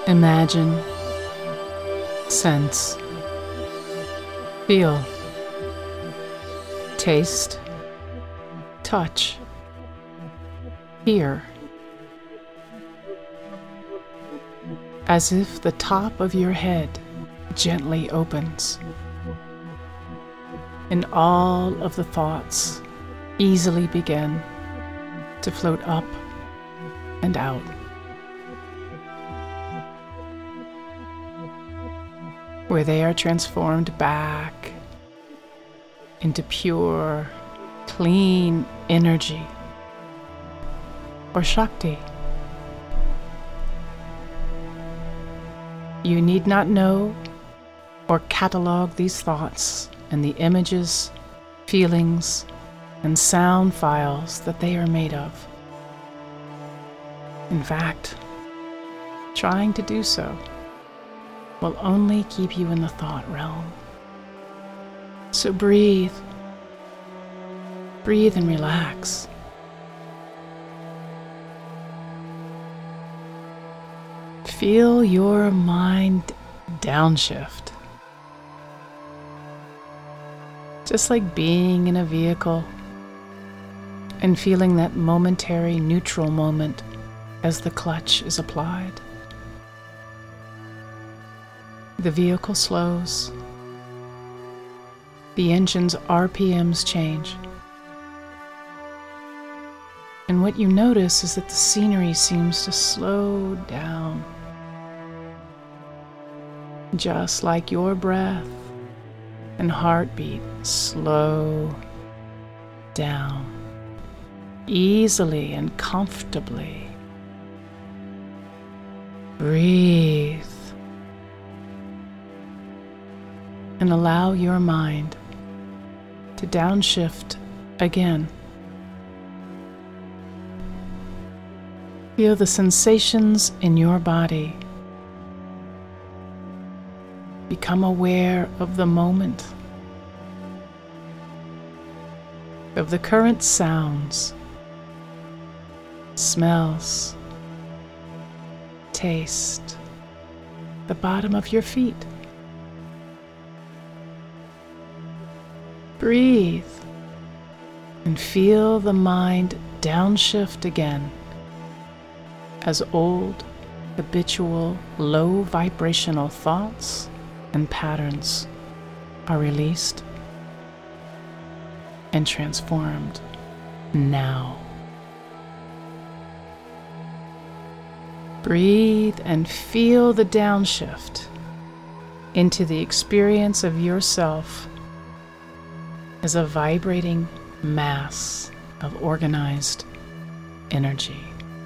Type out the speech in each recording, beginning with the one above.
Imagine, sense, feel, taste, touch, hear, as if the top of your head gently opens and all of the thoughts easily begin to float up and out. Where they are transformed back into pure, clean energy or Shakti. You need not know or catalog these thoughts and the images, feelings, and sound files that they are made of. In fact, trying to do so will only keep you in the thought realm. So breathe and relax. Feel your mind downshift. Just like being in a vehicle and feeling that momentary neutral moment as the clutch is applied. The vehicle slows. The engine's RPMs change. And what you notice is that the scenery seems to slow down. Just like your breath and heartbeat slow down, easily and comfortably. Breathe. And allow your mind to downshift again. Feel the sensations in your body. Become aware of the moment, of the current sounds, smells, taste, the bottom of your feet. Breathe and feel the mind downshift again as old, habitual, low vibrational thoughts and patterns are released and transformed now. Breathe and feel the downshift into the experience of yourself as a vibrating mass of organized energy.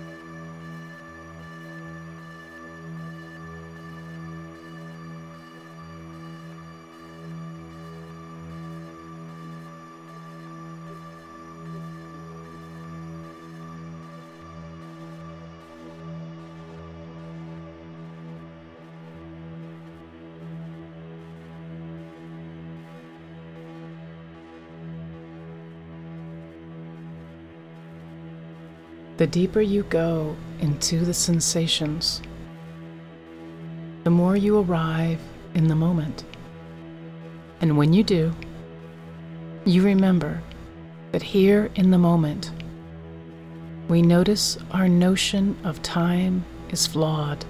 The deeper you go into the sensations, the more you arrive in the moment. And when you do, you remember that here in the moment, we notice our notion of time is flawed.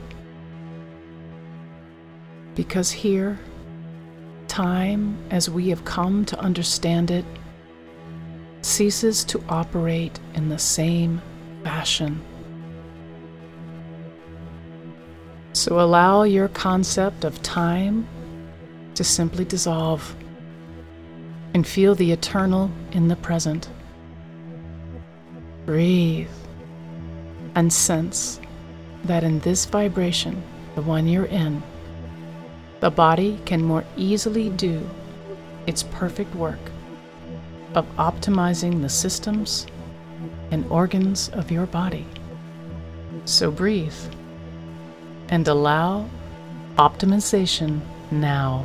Because here, time, as we have come to understand it, ceases to operate in the same fashion. So allow your concept of time to simply dissolve and feel the eternal in the present. Breathe and sense that in this vibration, the one you're in, the body can more easily do its perfect work of optimizing the systems and organs of your body. So breathe and allow optimization now.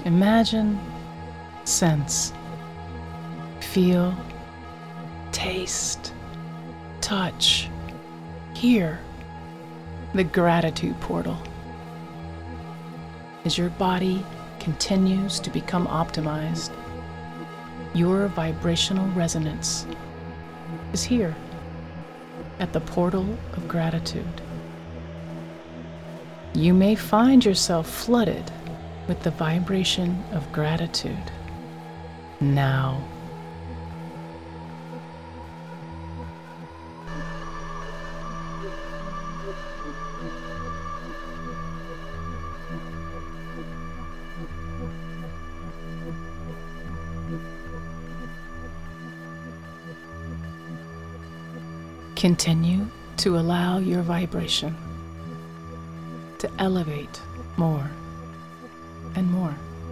Imagine, sense, feel, taste, touch, hear the gratitude portal. As your body continues to become optimized, your vibrational resonance is here at the portal of gratitude. You may find yourself flooded with the vibration of gratitude now. Continue to allow your vibration to elevate more and more.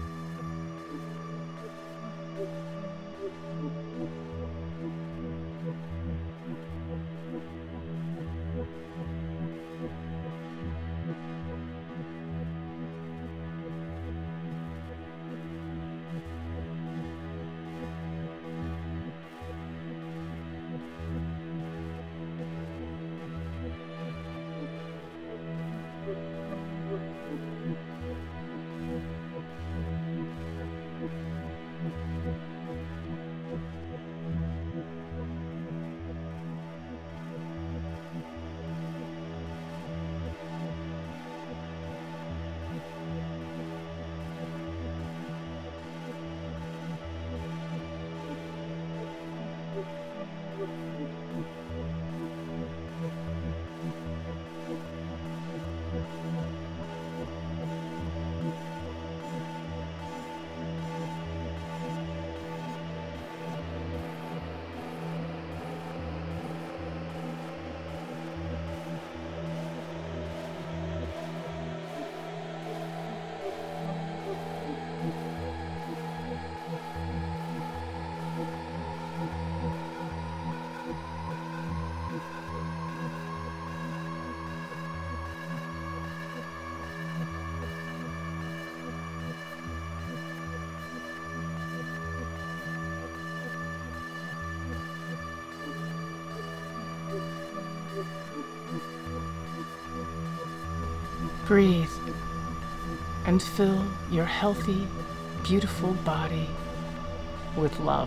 Breathe and fill your healthy, beautiful body with love.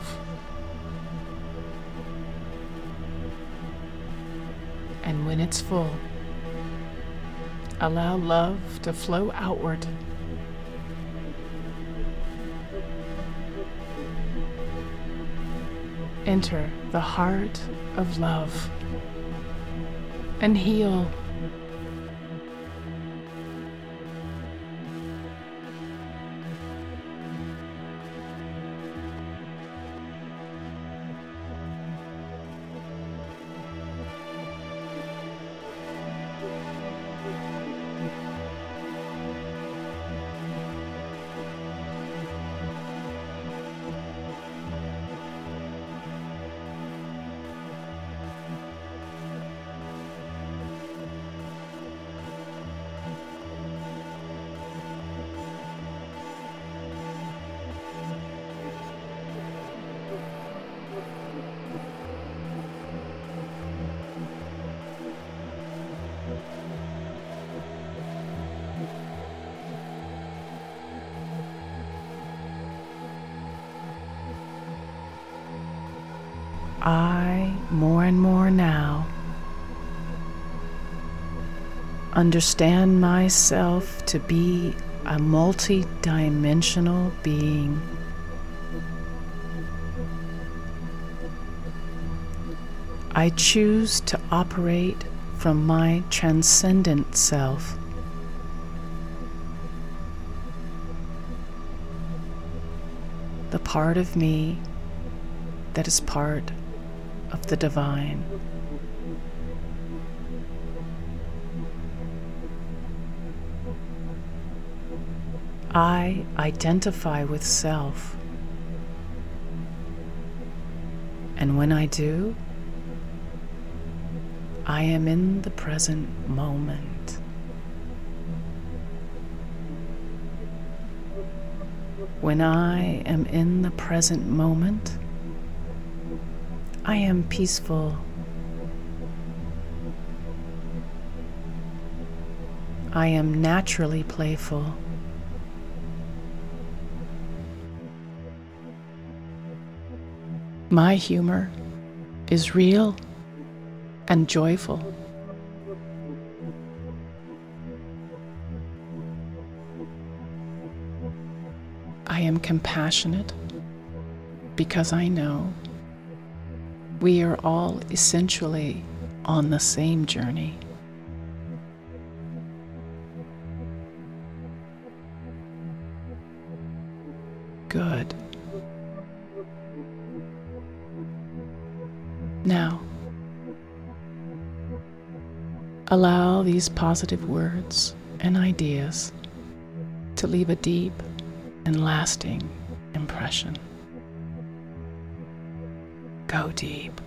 And when it's full, allow love to flow outward. Enter the heart of love and heal. I, more and more now, understand myself to be a multi-dimensional being. I choose to operate from my transcendent self. The part of me that is part of the divine. I identify with self, and when I do, I am in the present moment. When I am in the present moment, I am peaceful. I am naturally playful. My humor is real and joyful. I am compassionate because I know we are all essentially on the same journey. Good. Now, allow these positive words and ideas to leave a deep and lasting impression. Go deep.